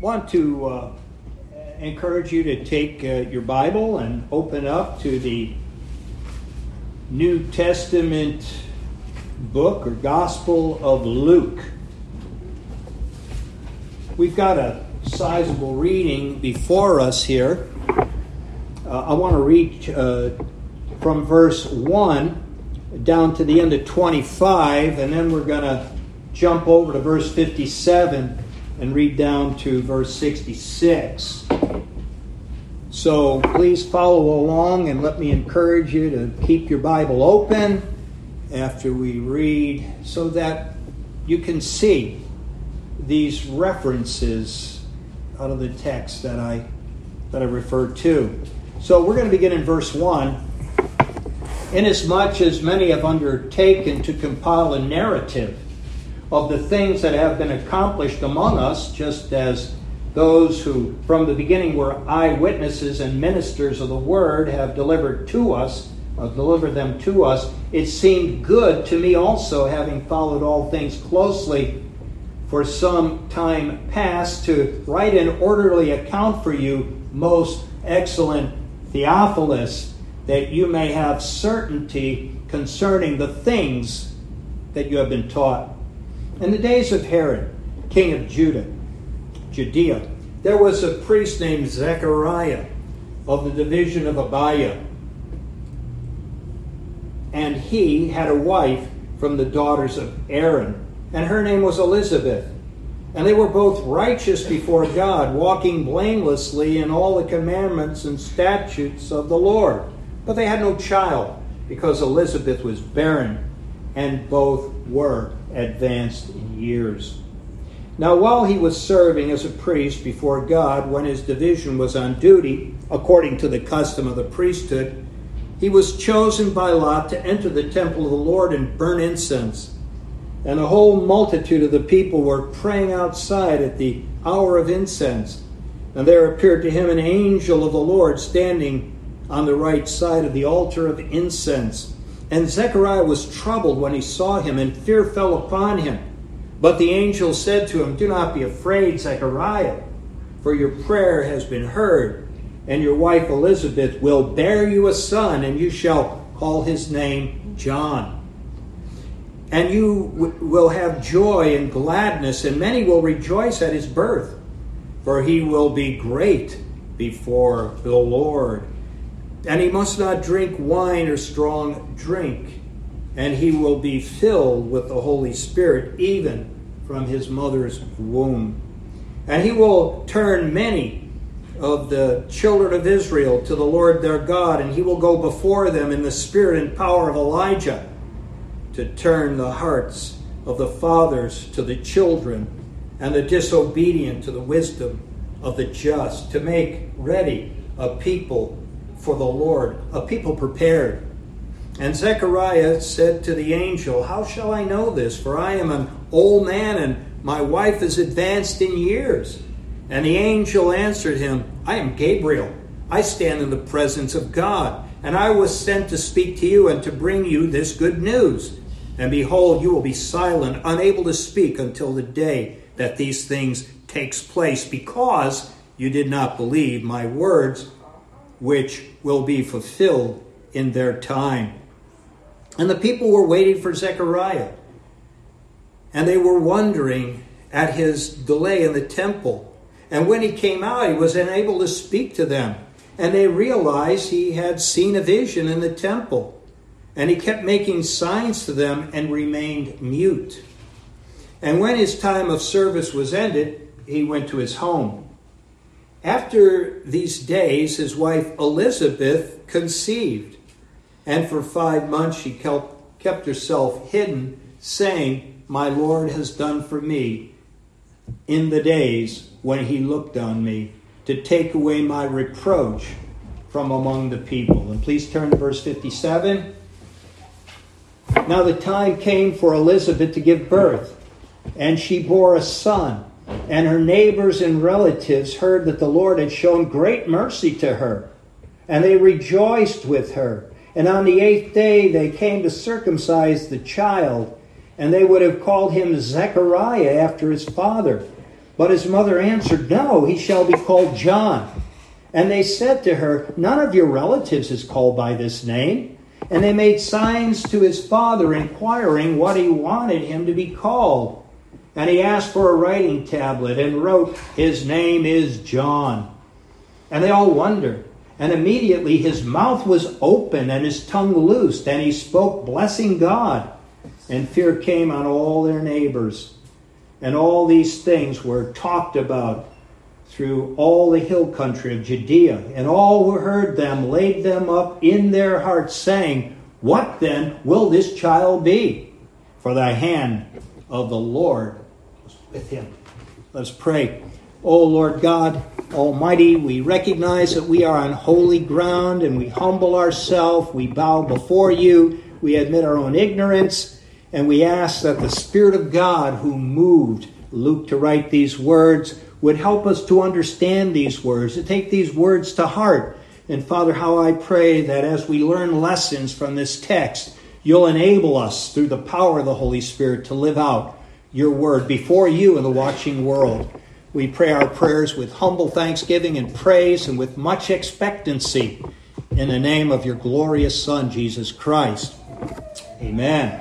want to encourage you to take your Bible and open up to the New Testament book or Gospel of Luke. We've got a sizable reading before us here. I want to read from verse 1 down to the end of 25, and then we're going to jump over to verse 57 and read down to verse 66. So please follow along, and let me encourage you to keep your Bible open after we read so that you can see these references out of the text that I referred to. So we're going to begin in verse 1. Inasmuch as many have undertaken to compile a narrative of the things that have been accomplished among us, just as those who from the beginning were eyewitnesses and ministers of the word have delivered them to us, it seemed good to me also, having followed all things closely for some time past, to write an orderly account for you, most excellent Theophilus, that you may have certainty concerning the things that you have been taught. In the days of Herod, king of Judea, there was a priest named Zechariah of the division of Abiah. And he had a wife from the daughters of Aaron, and her name was Elizabeth. And they were both righteous before God, walking blamelessly in all the commandments and statutes of the Lord. But they had no child, because Elizabeth was barren, and both were advanced in years. Now while he was serving as a priest before God, when his division was on duty, according to the custom of the priesthood, he was chosen by lot to enter the temple of the Lord and burn incense. And the whole multitude of the people were praying outside at the hour of incense. And there appeared to him an angel of the Lord standing on the right side of the altar of incense. And Zechariah was troubled when he saw him, and fear fell upon him. But the angel said to him, "Do not be afraid, Zechariah, for your prayer has been heard, and your wife Elizabeth will bear you a son, and you shall call his name John. And you will have joy and gladness, and many will rejoice at his birth, for he will be great before the Lord. And he must not drink wine or strong drink, and he will be filled with the Holy Spirit even from his mother's womb. And he will turn many of the children of Israel to the Lord their God, and he will go before them in the spirit and power of Elijah, to turn the hearts of the fathers to the children, and the disobedient to the wisdom of the just, to make ready a people for the Lord, a people prepared." And Zechariah said to the angel, "How shall I know this? For I am an old man, and my wife is advanced in years." And the angel answered him, "I am Gabriel. I stand in the presence of God, and I was sent to speak to you and to bring you this good news. And behold, you will be silent, unable to speak until the day that these things takes place, because you did not believe my words, which will be fulfilled in their time." And the people were waiting for Zechariah, and they were wondering at his delay in the temple. And when he came out, he was unable to speak to them. And they realized he had seen a vision in the temple. And he kept making signs to them and remained mute. And when his time of service was ended, he went to his home. After these days, his wife Elizabeth conceived. And for 5 months she kept herself hidden, saying, "My Lord has done for me in the days when he looked on me, to take away my reproach from among the people." And please turn to verse 57. Now the time came for Elizabeth to give birth, and she bore a son. And her neighbors and relatives heard that the Lord had shown great mercy to her, and they rejoiced with her. And on the 8th day they came to circumcise the child, and they would have called him Zechariah after his father. But his mother answered, "No, he shall be called John." And they said to her, "None of your relatives is called by this name." And they made signs to his father, inquiring what he wanted him to be called. And he asked for a writing tablet and wrote, "His name is John." And they all wondered. And immediately his mouth was open and his tongue loosed, and he spoke, blessing God. And fear came on all their neighbors. And all these things were talked about through all the hill country of Judea. And all who heard them laid them up in their hearts, saying, "What then will this child be? For the hand of the Lord was with him." Let's pray. O Lord God Almighty, we recognize that we are on holy ground, and we humble ourselves. We bow before you. We admit our own ignorance, and we ask that the Spirit of God who moved Luke to write these words would help us to understand these words, to take these words to heart. And Father, how I pray that as we learn lessons from this text, you'll enable us through the power of the Holy Spirit to live out your word before you and the watching world. We pray our prayers with humble thanksgiving and praise and with much expectancy in the name of your glorious Son, Jesus Christ. Amen.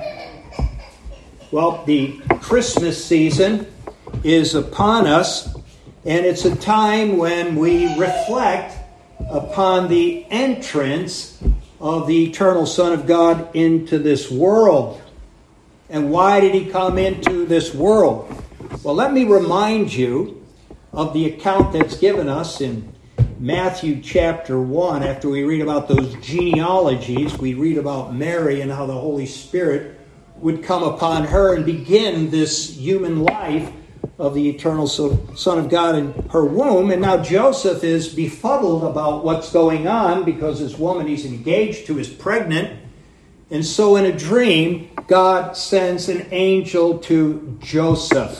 Well, the Christmas season is upon us, and it's a time when we reflect upon the entrance of the eternal Son of God into this world. And why did he come into this world? Well, let me remind you of the account that's given us in Matthew chapter 1. After we read about those genealogies, we read about Mary and how the Holy Spirit would come upon her and begin this human life of the eternal Son of God in her womb. And now Joseph is befuddled about what's going on because this woman he's engaged to is pregnant. And so in a dream, God sends an angel to Joseph.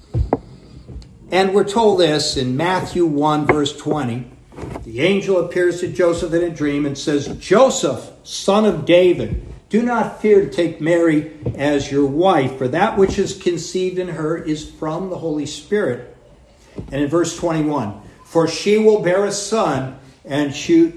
And we're told this in Matthew 1, verse 20. The angel appears to Joseph in a dream and says, "Joseph, son of David, do not fear to take Mary as your wife, for that which is conceived in her is from the Holy Spirit." And in verse 21, "For she will bear a son, and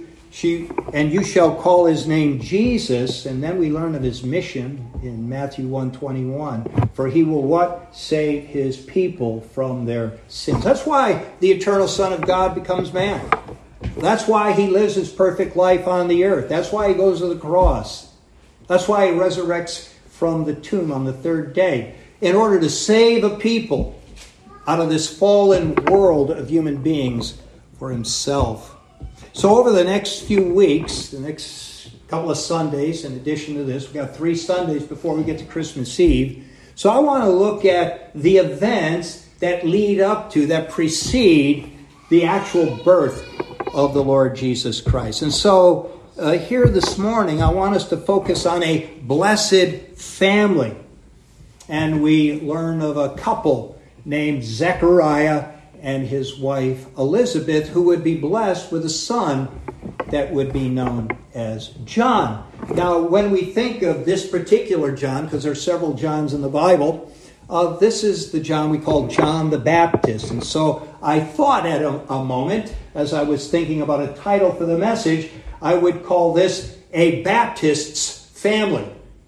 you shall call his name Jesus." And then we learn of his mission in Matthew 1:21. "For he will" what? "Save his people from their sins." That's why the eternal Son of God becomes man. That's why he lives his perfect life on the earth. That's why he goes to the cross. That's why he resurrects from the tomb on the third day, in order to save a people out of this fallen world of human beings for himself. So over the next few weeks, the next couple of Sundays, in addition to this, we've got 3 Sundays before we get to Christmas Eve. So I want to look at the events that lead up to, that precede the actual birth of the Lord Jesus Christ. And so here this morning, I want us to focus on a blessed family. And we learn of a couple named Zechariah and his wife Elizabeth, who would be blessed with a son that would be known as John. Now, when we think of this particular John, because there are several Johns in the Bible, this is the John we call John the Baptist. And so I thought at a moment, as I was thinking about a title for the message, I would call this A Baptist's Family.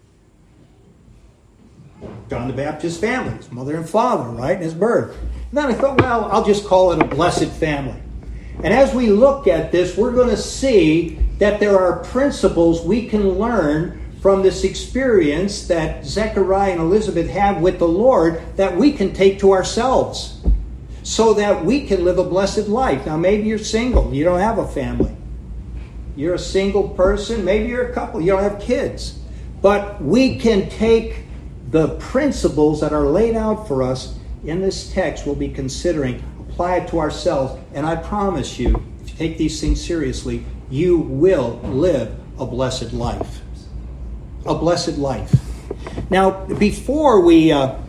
John the Baptist's family, his mother and father, right, and his birth. And then I thought, well, I'll just call it a blessed family. And as we look at this, we're going to see that there are principles we can learn from this experience that Zechariah and Elizabeth have with the Lord that we can take to ourselves so that we can live a blessed life. Now, maybe you're single. You don't have a family. You're a single person. Maybe you're a couple. You don't have kids. But we can take the principles that are laid out for us in this text we'll be considering, apply it to ourselves, and I promise you, if you take these things seriously, you will live a blessed life. A blessed life. Now, before we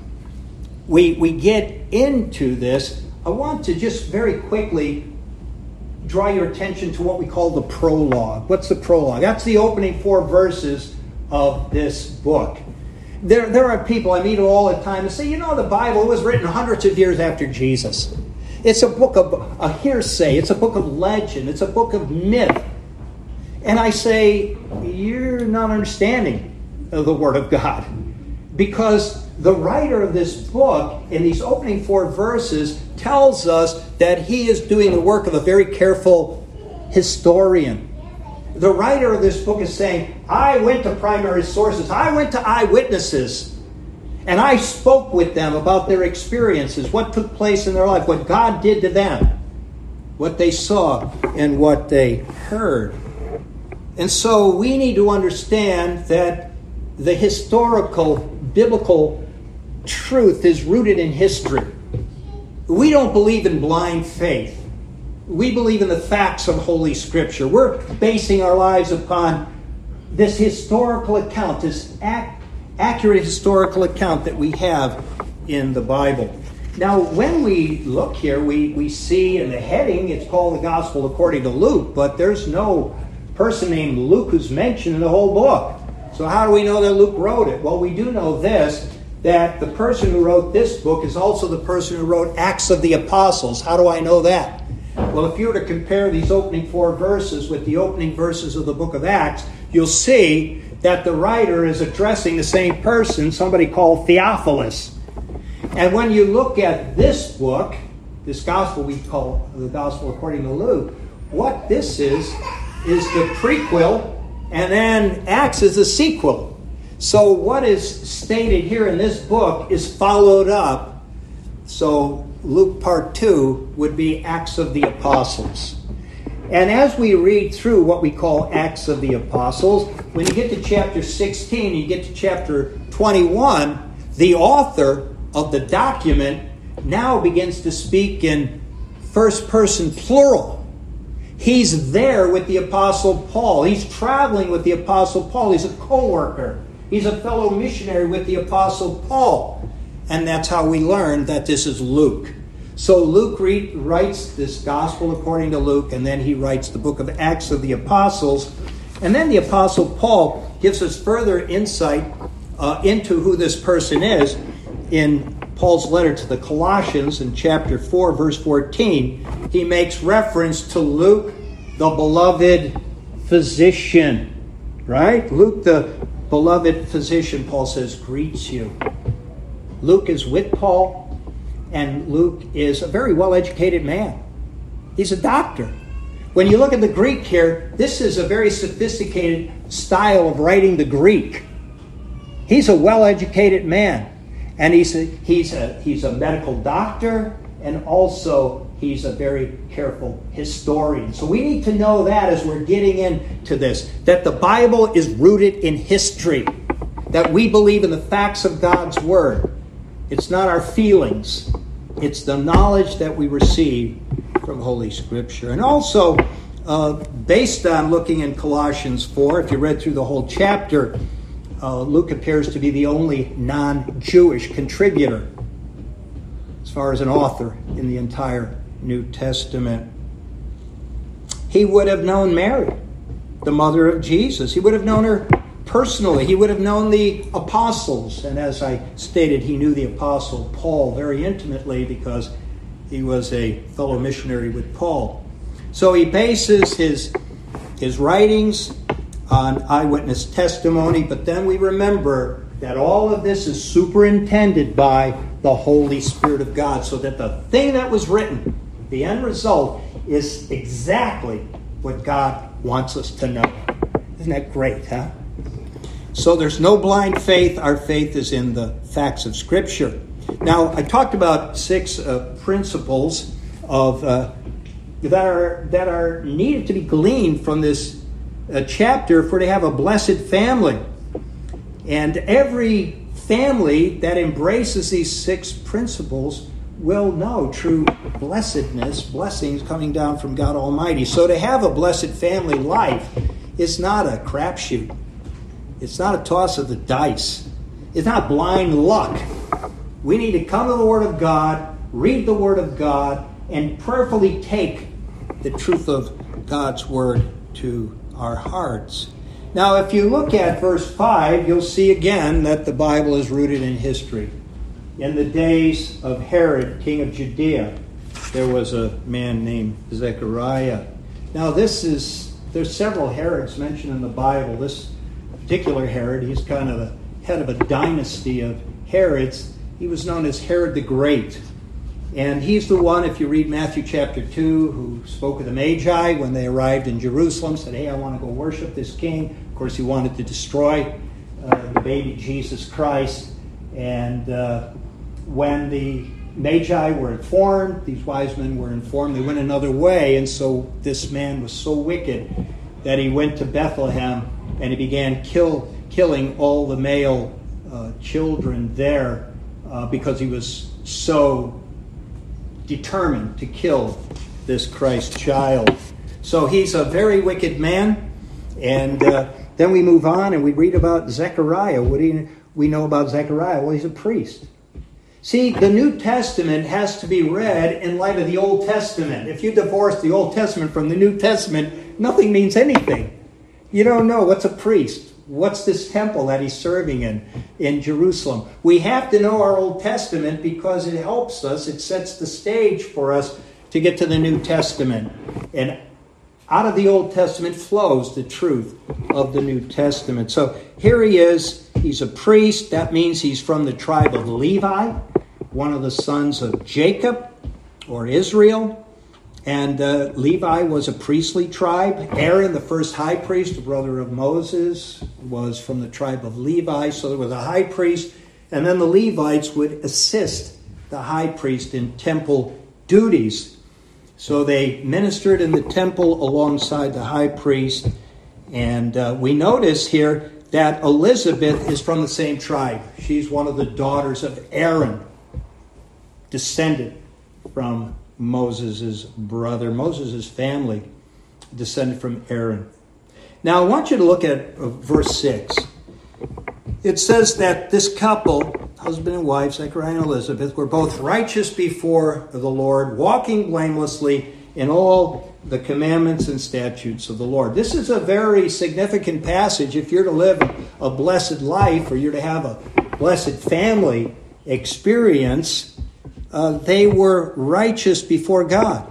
get into this, I want to just very quickly draw your attention to what we call the prologue. What's the prologue? That's the opening 4 verses of this book. There are people I meet all the time that say, the Bible was written hundreds of years after Jesus. It's a book of a hearsay. It's a book of legend. It's a book of myth. And I say, you're not understanding the Word of God. Because the writer of this book, in these opening 4 verses, tells us that he is doing the work of a very careful historian. The writer of this book is saying, I went to primary sources. I went to eyewitnesses. And I spoke with them about their experiences, what took place in their life, what God did to them, what they saw, and what they heard. And so we need to understand that the historical, biblical truth is rooted in history. We don't believe in blind faith. We believe in the facts of Holy Scripture. We're basing our lives upon this historical account, this accurate historical account that we have in the Bible. Now, when we look here, we see in the heading, it's called the Gospel according to Luke, but there's no person named Luke who's mentioned in the whole book. So how do we know that Luke wrote it? Well, we do know this, that the person who wrote this book is also the person who wrote Acts of the Apostles. How do I know that? Well, if you were to compare these opening 4 verses with the opening verses of the book of Acts, you'll see that the writer is addressing the same person, somebody called Theophilus. And when you look at this book, this gospel we call the Gospel according to Luke, what this is the prequel, and then Acts is the sequel. So what is stated here in this book is followed up. So Luke part 2 would be Acts of the Apostles. And as we read through what we call Acts of the Apostles, when you get to chapter 16, you get to chapter 21, the author of the document now begins to speak in first person plural. He's there with the Apostle Paul. He's traveling with the Apostle Paul. He's a co-worker. He's a fellow missionary with the Apostle Paul. And that's how we learn that this is Luke. So Luke writes this gospel according to Luke, and then he writes the book of Acts of the Apostles. And then the Apostle Paul gives us further insight into who this person is in Paul's letter to the Colossians in chapter 4, verse 14. He makes reference to Luke, the beloved physician. Right? Luke, the beloved physician, Paul says, greets you. Luke is with Paul. And Luke is a very well-educated man. He's a doctor. When you look at the Greek here, this is a very sophisticated style of writing the Greek. He's a well-educated man. And he's a medical doctor, and also he's a very careful historian. So we need to know that as we're getting into this, that the Bible is rooted in history, that we believe in the facts of God's Word. It's not our feelings. It's the knowledge that we receive from Holy Scripture. And also, based on looking in Colossians 4, if you read through the whole chapter, Luke appears to be the only non-Jewish contributor as far as an author in the entire New Testament. He would have known Mary, the mother of Jesus. He would have known her personally. He would have known the apostles. And as I stated, he knew the apostle Paul very intimately because he was a fellow missionary with Paul. So he bases his writings on eyewitness testimony, but then we remember that all of this is superintended by the Holy Spirit of God, so that the thing that was written, the end result, is exactly what God wants us to know. Isn't that great, huh? So there's no blind faith. Our faith is in the facts of Scripture. Now, I talked about 6 principles of that are needed to be gleaned from this chapter for to have a blessed family. And every family that embraces these 6 principles will know true blessedness, blessings coming down from God Almighty. So to have a blessed family life is not a crapshoot. It's not a toss of the dice. It's not blind luck. We need to come to the Word of God, read the Word of God, and prayerfully take the truth of God's Word to our hearts. Now, if you look at verse 5, you'll see again that the Bible is rooted in history. In the days of Herod, king of Judea, there was a man named Zechariah. Now, there's several Herods mentioned in the Bible. This particular Herod, he's kind of the head of a dynasty of Herods. He was known as Herod the Great. And he's the one, if you read Matthew chapter 2, who spoke of the Magi when they arrived in Jerusalem, said, hey, I want to go worship this king. Of course, he wanted to destroy the baby Jesus Christ. And when the Magi were informed, these wise men were informed, they went another way. And so this man was so wicked that he went to Bethlehem and he began killing all the male children there because he was so determined to kill this Christ child. So he's a very wicked man. And then we move on and we read about Zechariah. What do we know about Zechariah? Well, he's a priest. See, the New Testament has to be read in light of the Old Testament. If you divorce the Old Testament from the New Testament, nothing means anything. You don't know what's a priest. What's this temple that he's serving in Jerusalem? We have to know our Old Testament because it helps us. It sets the stage for us to get to the New Testament. And out of the Old Testament flows the truth of the New Testament. So here he is. He's a priest. That means he's from the tribe of Levi, one of the sons of Jacob or Israel. And Levi was a priestly tribe. Aaron, the first high priest, the brother of Moses, was from the tribe of Levi. So there was a high priest. And then the Levites would assist the high priest in temple duties. So they ministered in the temple alongside the high priest. And we notice here that Elizabeth is from the same tribe. She's one of the daughters of Aaron, descended from Moses' brother. Moses' family descended from Aaron. Now I want you to look at verse 6. It says that this couple, husband and wife, Zechariah and Elizabeth, were both righteous before the Lord, walking blamelessly in all the commandments and statutes of the Lord. This is a very significant passage. If you're to live a blessed life, or you're to have a blessed family experience, they were righteous before God.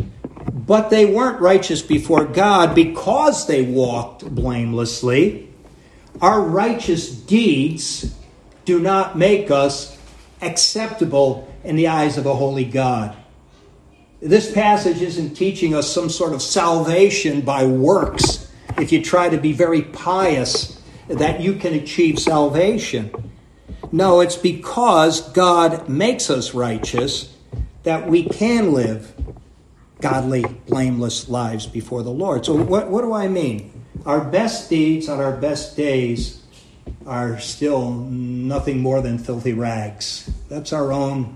But they weren't righteous before God because they walked blamelessly. Our righteous deeds do not make us acceptable in the eyes of a holy God. This passage isn't teaching us some sort of salvation by works. If you try to be very pious, that you can achieve salvation. No, it's because God makes us righteous that we can live godly, blameless lives before the Lord. So what do I mean? Our best deeds on our best days are still nothing more than filthy rags. That's our own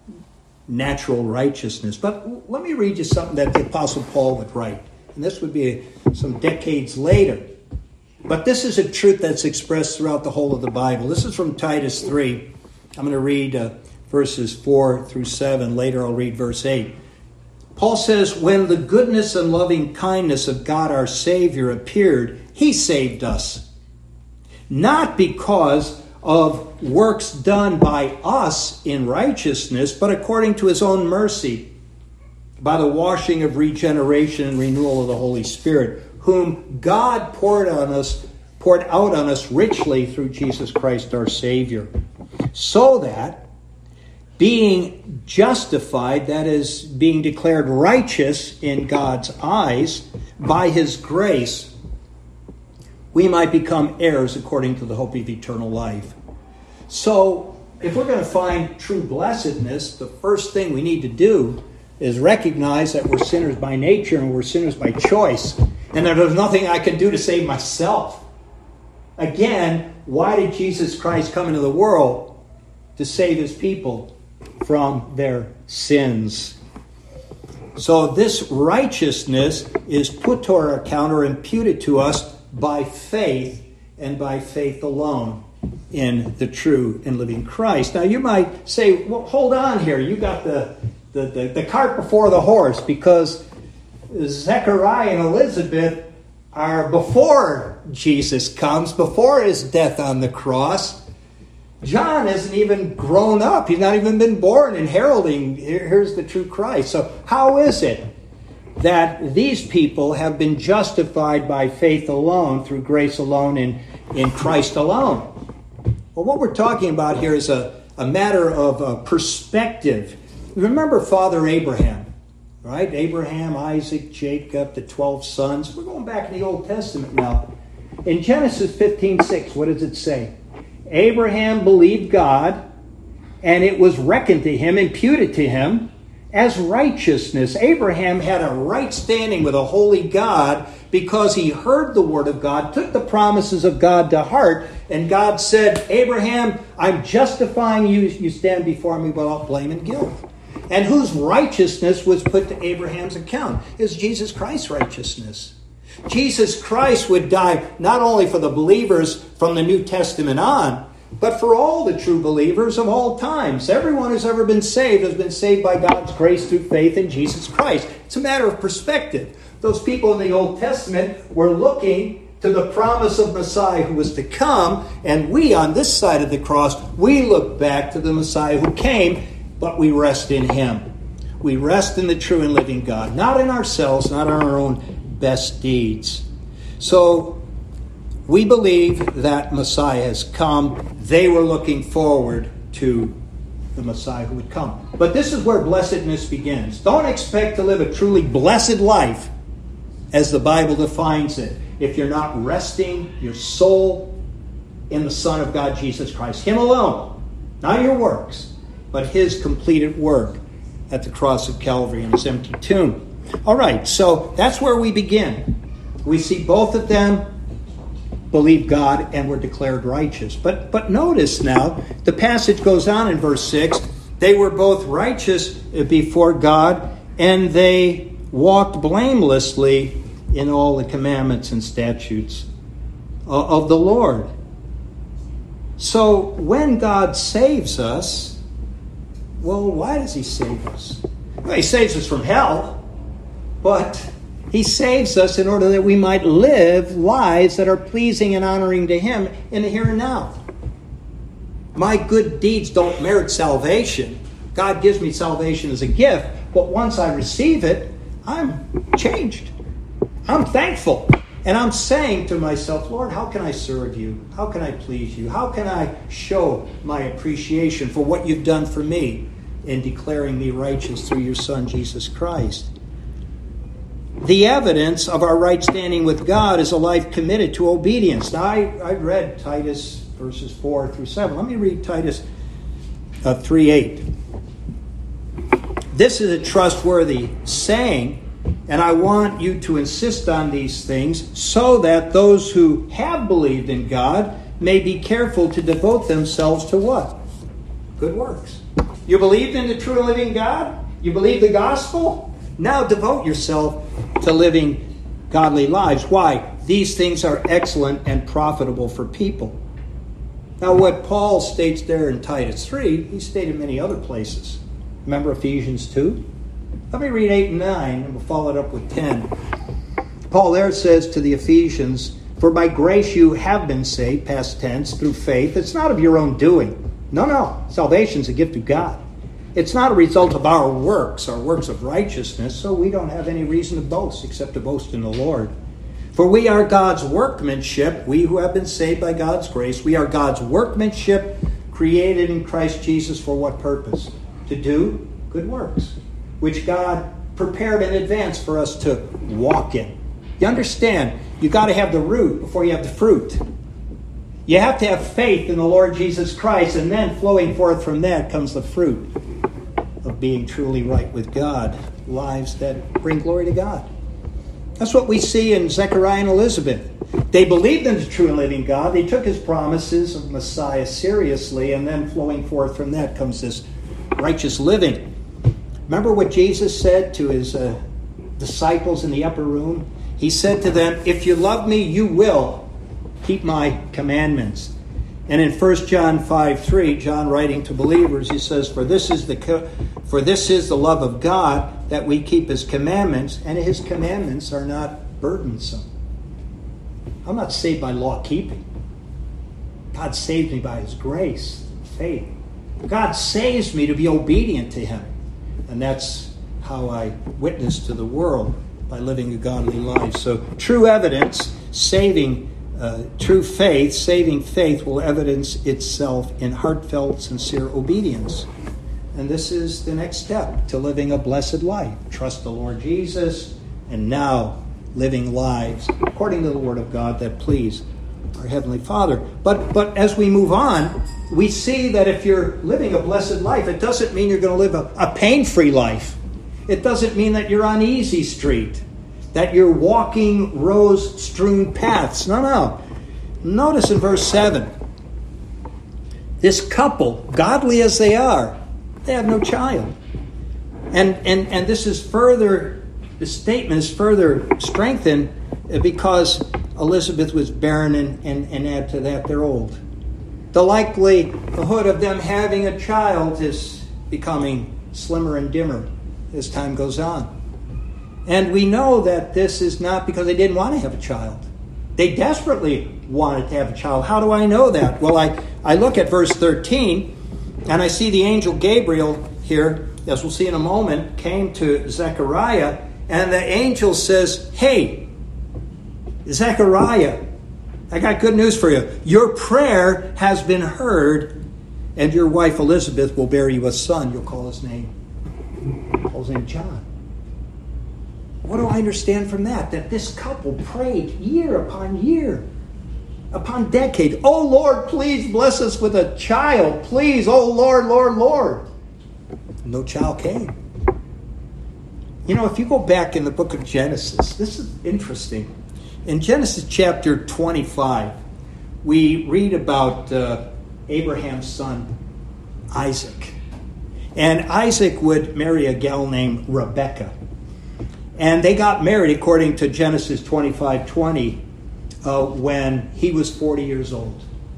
natural righteousness. But let me read you something that the Apostle Paul would write. And this would be some decades later. But this is a truth that's expressed throughout the whole of the Bible. This is from Titus 3. I'm going to read verses 4 through 7. Later I'll read verse 8. Paul says, when the goodness and loving kindness of God our Savior appeared, he saved us. Not because of works done by us in righteousness, but according to his own mercy, by the washing of regeneration and renewal of the Holy Spirit, whom God poured out on us richly through Jesus Christ our Savior, so that being justified, that is, being declared righteous in God's eyes, by his grace, we might become heirs according to the hope of eternal life. So, if we're going to find true blessedness, the first thing we need to do is recognize that we're sinners by nature and we're sinners by choice, and that there's nothing I can do to save myself. Again, why did Jesus Christ come into the world? To save his people from their sins. So this righteousness is put to our account or imputed to us by faith, and by faith alone in the true and living Christ. Now you might say, well, hold on here. You got the cart before the horse, because Zechariah and Elizabeth are before Jesus comes, before his death on the cross. John hasn't even grown up. He's not even been born and heralding, here's the true Christ. So how is it that these people have been justified by faith alone, through grace alone, in Christ alone? Well, what we're talking about here is a matter of perspective. Remember Father Abraham, right? Abraham, Isaac, Jacob, the 12 sons. We're going back in the Old Testament now. In Genesis 15:6, what does it say? Abraham believed God, and it was reckoned to him, imputed to him, as righteousness. Abraham had a right standing with a holy God because he heard the word of God, took the promises of God to heart, and God said, Abraham, I'm justifying you. You stand before me without blame and guilt. And whose righteousness was put to Abraham's account? Is Jesus Christ's righteousness. Jesus Christ would die not only for the believers from the New Testament on, but for all the true believers of all times. Everyone who's ever been saved has been saved by God's grace through faith in Jesus Christ. It's a matter of perspective. Those people in the Old Testament were looking to the promise of Messiah who was to come, and we on this side of the cross, we look back to the Messiah who came, but we rest in him. We rest in the true and living God, not in ourselves, not in our own best deeds. So we believe that Messiah has come. They were looking forward to the Messiah who would come. But this is where blessedness begins. Don't expect to live a truly blessed life as the Bible defines it if you're not resting your soul in the Son of God, Jesus Christ. Him alone. Not your works, but his completed work at the cross of Calvary and his empty tomb. All right, so that's where we begin. We see both of them believe God and were declared righteous. But notice now, the passage goes on in verse 6. They were both righteous before God, and they walked blamelessly in all the commandments and statutes of the Lord. So when God saves us, well, why does he save us? Well, he saves us from hell, but he saves us in order that we might live lives that are pleasing and honoring to him in the here and now. My good deeds don't merit salvation. God gives me salvation as a gift, but once I receive it, I'm changed. I'm thankful. And I'm saying to myself, Lord, how can I serve you? How can I please you? How can I show my appreciation for what you've done for me in declaring me righteous through your Son, Jesus Christ? The evidence of our right standing with God is a life committed to obedience. Now, I read Titus verses 4 through 7. Let me read Titus 3:8. This is a trustworthy saying, and I want you to insist on these things so that those who have believed in God may be careful to devote themselves to what? Good works. You believed in the true and living God? You believe the gospel? Now devote yourself to living godly lives. Why? These things are excellent and profitable for people. Now what Paul states there in Titus 3, he stated many other places. Remember Ephesians 2? Let me read 8 and 9, and we'll follow it up with 10. Paul there says to the Ephesians, for by grace you have been saved, past tense, through faith. It's not of your own doing. No. Salvation's a gift of God. It's not a result of our works of righteousness, so we don't have any reason to boast except to boast in the Lord. For we are God's workmanship, we who have been saved by God's grace, we are God's workmanship created in Christ Jesus for what purpose? To do good works, which God prepared in advance for us to walk in. You understand, you got to have the root before you have the fruit. You have to have faith in the Lord Jesus Christ, and then flowing forth from that comes the fruit of being truly right with God, lives that bring glory to God. That's what we see in Zechariah and Elizabeth. They believed in the true and living God. They took his promises of Messiah seriously, and then flowing forth from that comes this righteous living. Remember what Jesus said to his disciples in the upper room? He said to them, if you love me, you will keep my commandments. And in 1 John 5:3, John writing to believers, he says, For this is the love of God, that we keep his commandments, and his commandments are not burdensome. I'm not saved by law keeping. God saved me by his grace, faith. God saves me to be obedient to him. And that's how I witness to the world, by living a godly life. So true evidence, saving faith will evidence itself in heartfelt, sincere obedience. And this is the next step to living a blessed life. Trust the Lord Jesus, and now living lives according to the Word of God that please our Heavenly Father. But as we move on, we see that if you're living a blessed life, it doesn't mean you're going to live a pain-free life. It doesn't mean that you're on easy street, that you're walking rose-strewn paths. No. Notice in verse 7, this couple, godly as they are, they have no child. And this is further, this statement is further strengthened because Elizabeth was barren, and add to that, they're old. The likelihood of them having a child is becoming slimmer and dimmer as time goes on. And we know that this is not because they didn't want to have a child. They desperately wanted to have a child. How do I know that? Well, I look at verse 13, and I see the angel Gabriel here, as we'll see in a moment, came to Zechariah, and the angel says, "Hey, Zechariah, I got good news for you. Your prayer has been heard, and your wife Elizabeth will bear you a son. You'll call his name John." What do I understand from that? That this couple prayed year upon year, upon decade. "Oh Lord, please bless us with a child. Please, oh Lord, Lord, Lord." No child came. You know, if you go back in the book of Genesis, this is interesting. In Genesis chapter 25, we read about Abraham's son, Isaac. And Isaac would marry a gal named Rebekah. And they got married, according to Genesis 25:20, when he was 40 years old.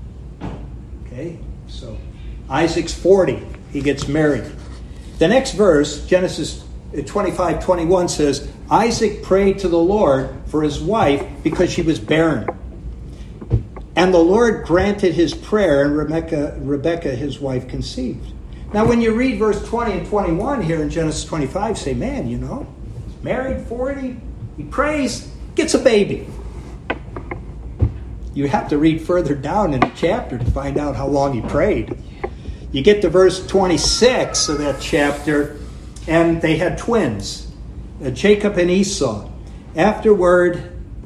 Okay? So Isaac's 40. He gets married. The next verse, Genesis 25:21 says, Isaac prayed to the Lord for his wife because she was barren. And the Lord granted his prayer, and Rebekah, his wife, conceived. Now, when you read verse 20 and 21 here in Genesis 25, say, man, you know, married, 40, he prays, gets a baby. You have to read further down in the chapter to find out how long he prayed. You get to verse 26 of that chapter, and they had twins, Jacob and Esau. Afterward,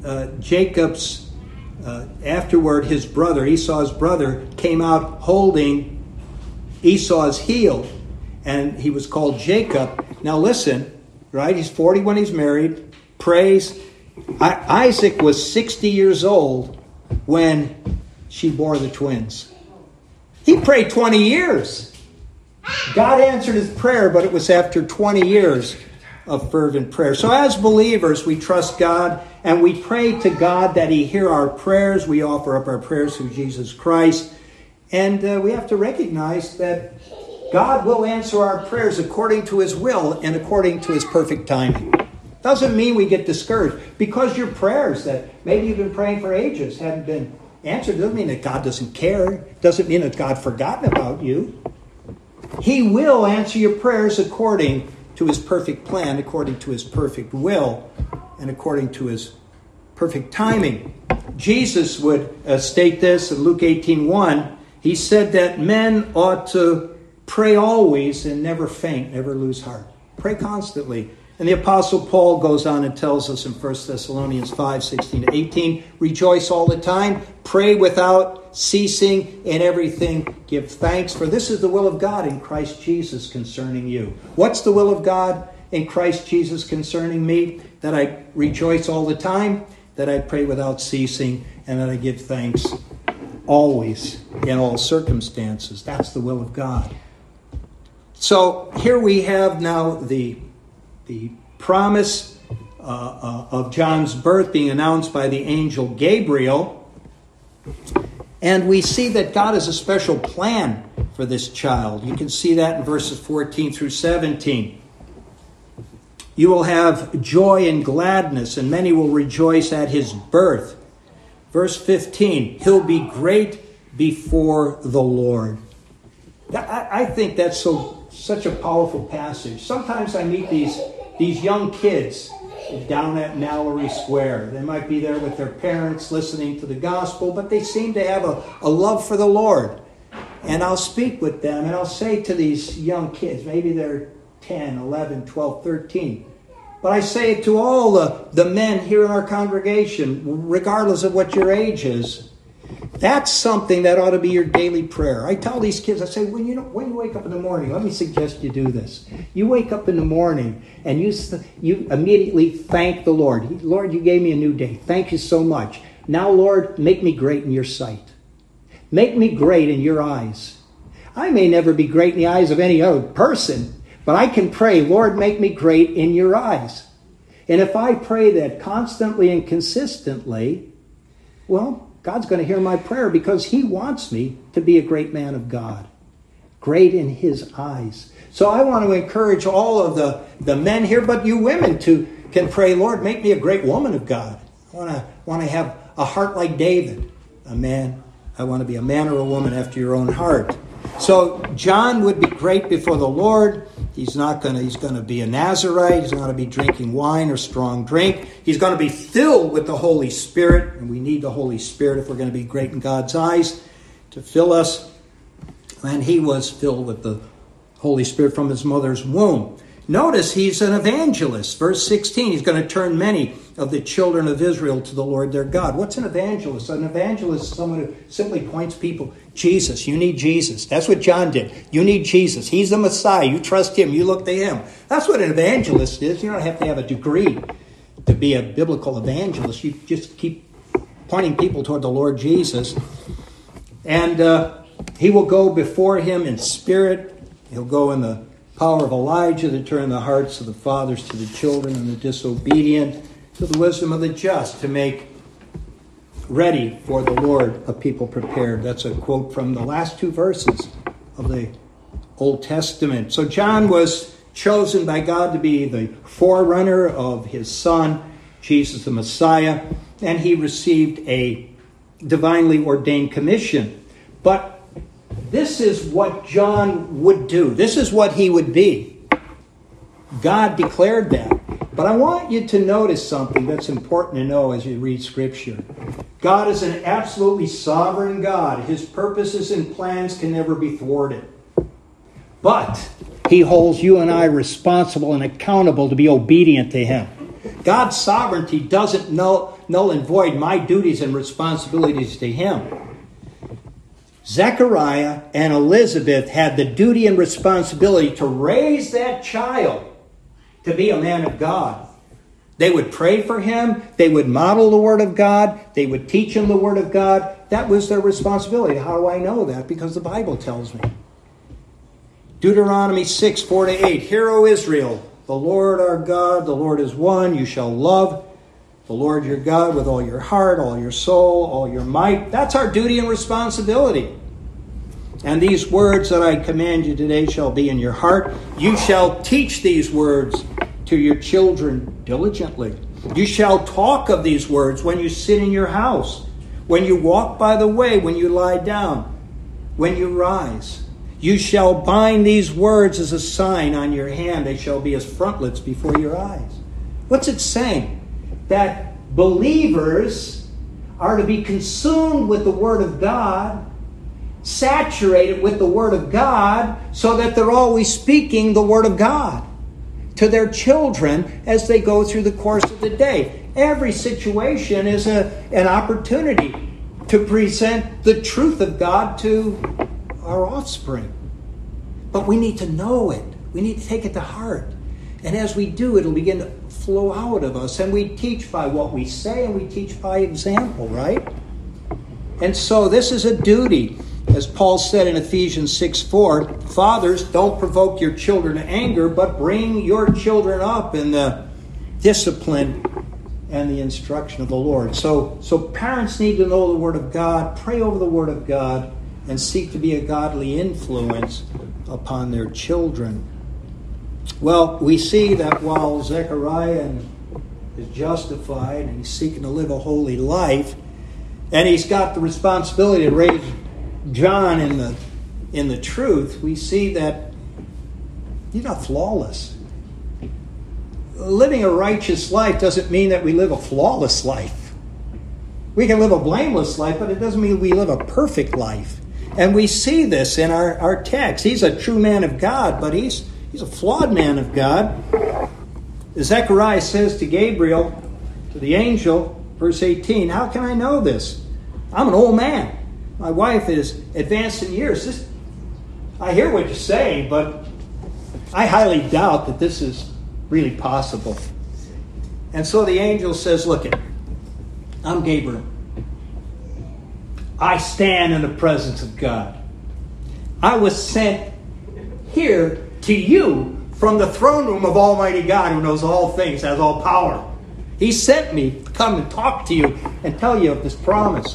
his brother, Esau's brother, came out holding Esau's heel, and he was called Jacob. Now listen, right? He's 40 when he's married, prays. Isaac was 60 years old when she bore the twins. He prayed 20 years. God answered his prayer, but it was after 20 years of fervent prayer. So as believers, we trust God and we pray to God that he hear our prayers. We offer up our prayers through Jesus Christ. And we have to recognize that God will answer our prayers according to his will and according to his perfect timing. Doesn't mean we get discouraged. Because your prayers that maybe you've been praying for ages haven't been answered, doesn't mean that God doesn't care. Doesn't mean that God's forgotten about you. He will answer your prayers according to his perfect plan, according to his perfect will, and according to his perfect timing. Jesus would state this in Luke 18:1. He said that men ought to pray always and never faint, never lose heart. Pray constantly. And the Apostle Paul goes on and tells us in 1 Thessalonians 5:16-18, rejoice all the time, pray without ceasing, in everything give thanks, for this is the will of God in Christ Jesus concerning you. What's the will of God in Christ Jesus concerning me? That I rejoice all the time, that I pray without ceasing, and that I give thanks always in all circumstances. That's the will of God. So here we have now the promise of John's birth being announced by the angel Gabriel. And we see that God has a special plan for this child. You can see that in verses 14 through 17. You will have joy and gladness, and many will rejoice at his birth. Verse 15, he'll be great before the Lord. I think that's such a powerful passage. Sometimes I meet these young kids down at Mallory Square. They might be there with their parents listening to the gospel, but they seem to have a love for the Lord. And I'll speak with them and I'll say to these young kids, maybe they're 10, 11, 12, 13. But I say it to all the men here in our congregation, regardless of what your age is. That's something that ought to be your daily prayer. I tell these kids, I say, when you wake up in the morning, let me suggest you do this. You wake up in the morning and you immediately thank the Lord. Lord, you gave me a new day. Thank you so much. Now, Lord, make me great in your sight. Make me great in your eyes. I may never be great in the eyes of any other person, but I can pray, Lord, make me great in your eyes. And if I pray that constantly and consistently, well, God's going to hear my prayer because he wants me to be a great man of God. Great in his eyes. So I want to encourage all of the men here, but you women can pray, Lord, make me a great woman of God. I want to have a heart like David, a man. I want to be a man or a woman after your own heart. So John would be great before the Lord. He's going to be a Nazirite. He's not going to be drinking wine or strong drink. He's going to be filled with the Holy Spirit. And we need the Holy Spirit if we're going to be great in God's eyes to fill us. And he was filled with the Holy Spirit from his mother's womb. Notice he's an evangelist. Verse 16, he's going to turn many of the children of Israel to the Lord their God. What's an evangelist? An evangelist is someone who simply points people, Jesus, you need Jesus. That's what John did. You need Jesus. He's the Messiah. You trust him. You look to him. That's what an evangelist is. You don't have to have a degree to be a biblical evangelist. You just keep pointing people toward the Lord Jesus. And he will go before him in spirit. He'll go in the power of Elijah to turn the hearts of the fathers to the children and the disobedient to the wisdom of the just, to make ready for the Lord a people prepared. That's a quote from the last two verses of the Old Testament. So John was chosen by God to be the forerunner of his son, Jesus the Messiah, and he received a divinely ordained commission. But this is what John would do. This is what he would be. God declared that. But I want you to notice something that's important to know as you read Scripture. God is an absolutely sovereign God. His purposes and plans can never be thwarted. But he holds you and I responsible and accountable to be obedient to him. God's sovereignty doesn't null and void my duties and responsibilities to him. Zechariah and Elizabeth had the duty and responsibility to raise that child to be a man of God. They would pray for him. They would model the Word of God. They would teach him the Word of God. That was their responsibility. How do I know that? Because the Bible tells me. Deuteronomy 6, 4-8. Hear, O Israel, the Lord our God, the Lord is one. You shall love the Lord your God with all your heart, all your soul, all your might. That's our duty and responsibility. And these words that I command you today shall be in your heart. You shall teach these words to your children diligently. You shall talk of these words when you sit in your house, when you walk by the way, when you lie down, when you rise. You shall bind these words as a sign on your hand. They shall be as frontlets before your eyes. What's it saying? That believers are to be consumed with the Word of God, saturated with the Word of God, so that they're always speaking the Word of God to their children as they go through the course of the day. Every situation is an opportunity to present the truth of God to our offspring. But we need to know it. We need to take it to heart. And as we do, it'll begin to flow out of us. And we teach by what we say, and we teach by example, right? And so this is a duty. As Paul said in Ephesians 6:4, fathers, don't provoke your children to anger, but bring your children up in the discipline and the instruction of the Lord. So parents need to know the Word of God, pray over the Word of God, and seek to be a godly influence upon their children. Well, we see that while Zechariah is justified and he's seeking to live a holy life, and he's got the responsibility to raise John in the truth, we see that he's not flawless. Living a righteous life doesn't mean that we live a flawless life. We can live a blameless life, but it doesn't mean we live a perfect life. And we see this in our text. He's a true man of God, but he's a flawed man of God. Zechariah says to Gabriel, to the angel, verse 18, how can I know this? I'm an old man. My wife is advanced in years. I hear what you're saying, but I highly doubt that this is really possible. And so the angel says, look, I'm Gabriel. I stand in the presence of God. I was sent here to you from the throne room of Almighty God, who knows all things, has all power. He sent me to come and talk to you and tell you of this promise.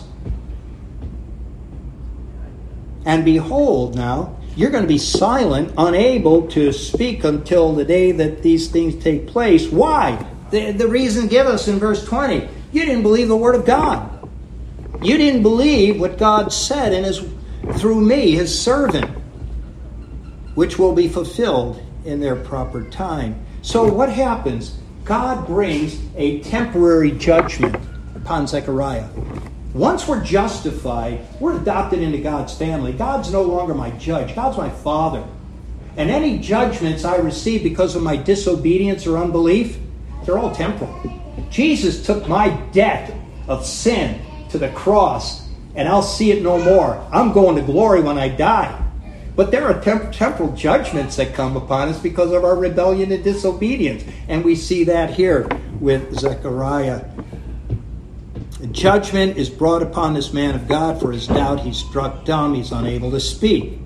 And behold, now, you're going to be silent, unable to speak until the day that these things take place. Why? The reason given us in verse 20. You didn't believe the word of God. You didn't believe what God said through me, his servant, which will be fulfilled in their proper time. So what happens? God brings a temporary judgment upon Zechariah. Once we're justified, we're adopted into God's family. God's no longer my judge. God's my father. And any judgments I receive because of my disobedience or unbelief, they're all temporal. Jesus took my debt of sin to the cross, and I'll see it no more. I'm going to glory when I die. But there are temporal judgments that come upon us because of our rebellion and disobedience. And we see that here with Zechariah. Judgment is brought upon this man of God for his doubt. He's struck dumb. He's unable to speak.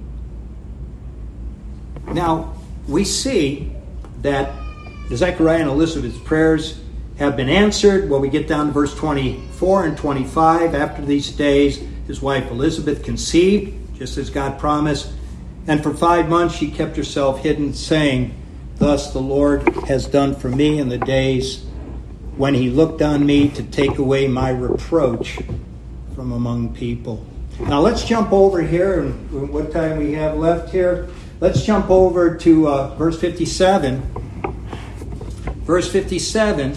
Now, we see that Zechariah and Elizabeth's prayers have been answered. Well, we get down to verse 24 and 25. After these days, his wife Elizabeth conceived, just as God promised. And for 5 months she kept herself hidden, saying, thus the Lord has done for me in the days when he looked on me to take away my reproach from among people. Now let's jump over here, and what time we have left here. Let's jump over to verse 57. Verse 57.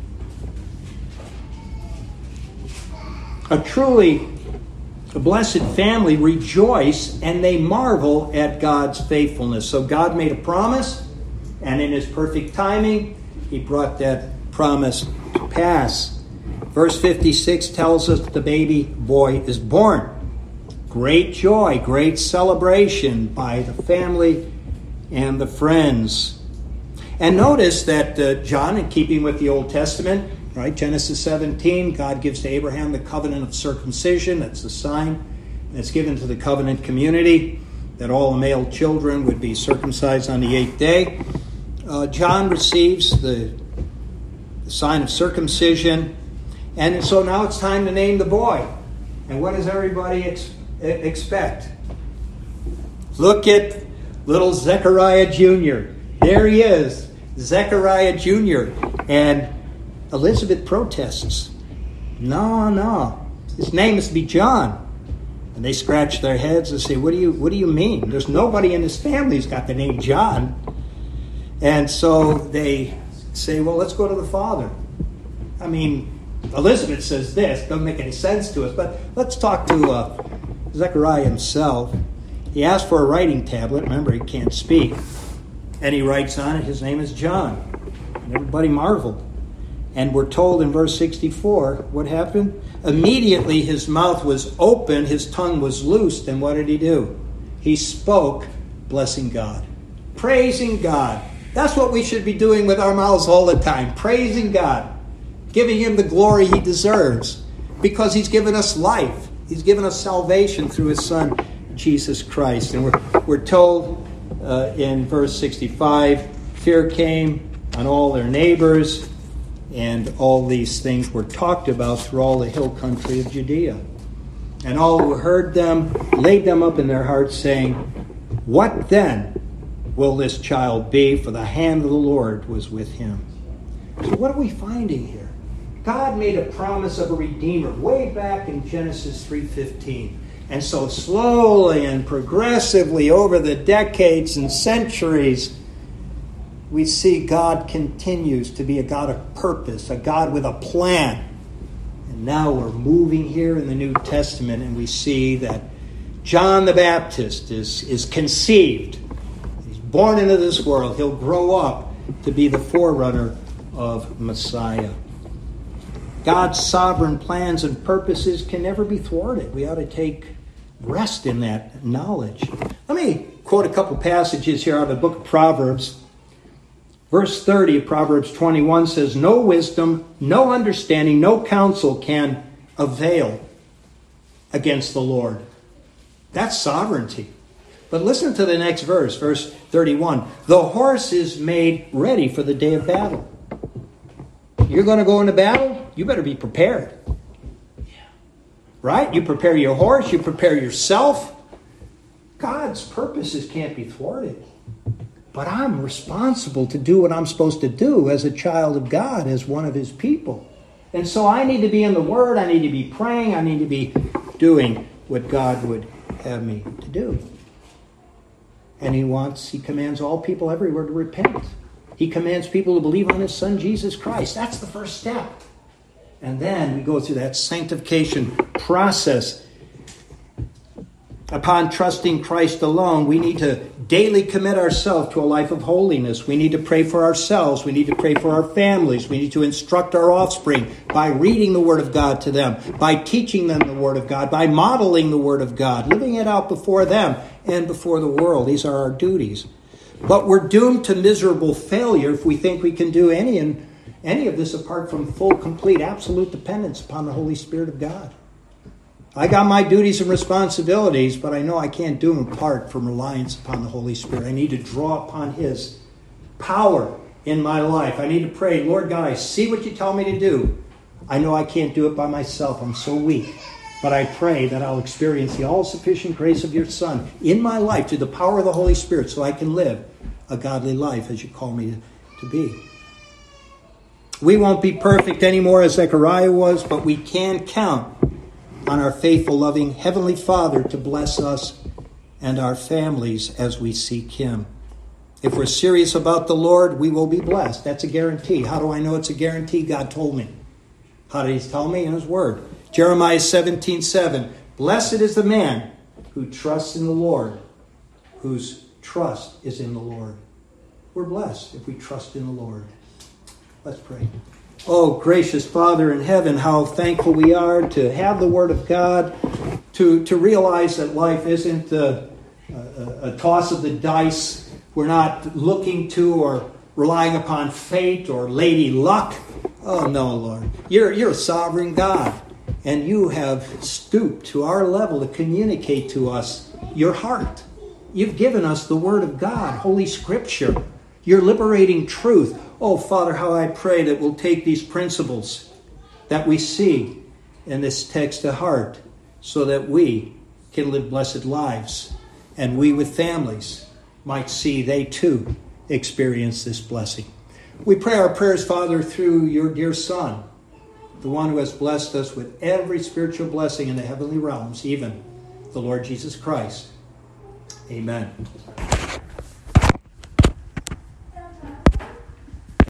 A blessed family rejoice, and they marvel at God's faithfulness. So God made a promise, and in his perfect timing, he brought that promise to pass. Verse 56 tells us the baby boy is born. Great joy, great celebration by the family and the friends. And notice that John, in keeping with the Old Testament, right, Genesis 17, God gives to Abraham the covenant of circumcision. That's the sign that's given to the covenant community, that all male children would be circumcised on the 8th day. John receives the sign of circumcision. And so now it's time to name the boy. And what does everybody expect? Look at little Zechariah Jr. There he is, Zechariah Jr. And Elizabeth protests. No. His name is to be John. And they scratch their heads and say, what do you mean? There's nobody in his family who's got the name John. And so they say, well, let's go to the father. I mean, Elizabeth says this. Doesn't make any sense to us. But let's talk to Zechariah himself. He asked for a writing tablet. Remember, he can't speak. And he writes on it, his name is John. And everybody marveled. And we're told in verse 64, what happened? Immediately his mouth was open, his tongue was loosed. And what did he do? He spoke, blessing God. Praising God. That's what we should be doing with our mouths all the time. Praising God. Giving him the glory he deserves. Because he's given us life. He's given us salvation through his Son, Jesus Christ. And we're told in verse 65, fear came on all their neighbors, and all these things were talked about through all the hill country of Judea. And all who heard them laid them up in their hearts, saying, what then will this child be? For the hand of the Lord was with him. So what are we finding here? God made a promise of a Redeemer way back in Genesis 3:15. And so slowly and progressively over the decades and centuries, we see God continues to be a God of purpose, a God with a plan. And now we're moving here in the New Testament, and we see that John the Baptist is conceived. He's born into this world. He'll grow up to be the forerunner of Messiah. God's sovereign plans and purposes can never be thwarted. We ought to take rest in that knowledge. Let me quote a couple passages here out of the book of Proverbs. Verse 30 of Proverbs 21 says, "No wisdom, no understanding, no counsel can avail against the Lord." That's sovereignty. But listen to the next verse, verse 31. "The horse is made ready for the day of battle." You're going to go into battle? You better be prepared. Right? You prepare your horse, you prepare yourself. God's purposes can't be thwarted. But I'm responsible to do what I'm supposed to do as a child of God, as one of His people. And so I need to be in the Word, I need to be praying, I need to be doing what God would have me to do. And He commands all people everywhere to repent. He commands people to believe on His Son, Jesus Christ. That's the first step. And then we go through that sanctification process. Upon trusting Christ alone, we need to daily commit ourselves to a life of holiness. We need to pray for ourselves. We need to pray for our families. We need to instruct our offspring by reading the Word of God to them, by teaching them the Word of God, by modeling the Word of God, living it out before them and before the world. These are our duties. But we're doomed to miserable failure if we think we can do any of this apart from full, complete, absolute dependence upon the Holy Spirit of God. I got my duties and responsibilities, but I know I can't do them apart from reliance upon the Holy Spirit. I need to draw upon His power in my life. I need to pray, Lord God, I see what you tell me to do. I know I can't do it by myself. I'm so weak. But I pray that I'll experience the all-sufficient grace of your Son in my life through the power of the Holy Spirit so I can live a godly life as you call me to be. We won't be perfect anymore as Zechariah was, but we can count on our faithful, loving Heavenly Father to bless us and our families as we seek Him. If we're serious about the Lord, we will be blessed. That's a guarantee. How do I know it's a guarantee? God told me. How did He tell me? In His Word. Jeremiah 17:7. "Blessed is the man who trusts in the Lord, whose trust is in the Lord." We're blessed if we trust in the Lord. Let's pray. Oh, gracious Father in heaven, how thankful we are to have the Word of God, to realize that life isn't a toss of the dice. We're not looking to or relying upon fate or lady luck. Oh, no, Lord. You're a sovereign God, and you have stooped to our level to communicate to us your heart. You've given us the Word of God, Holy Scripture, your liberating truth. Oh, Father, how I pray that we'll take these principles that we see in this text to heart so that we can live blessed lives and we with families might see they too experience this blessing. We pray our prayers, Father, through your dear Son, the one who has blessed us with every spiritual blessing in the heavenly realms, even the Lord Jesus Christ. Amen.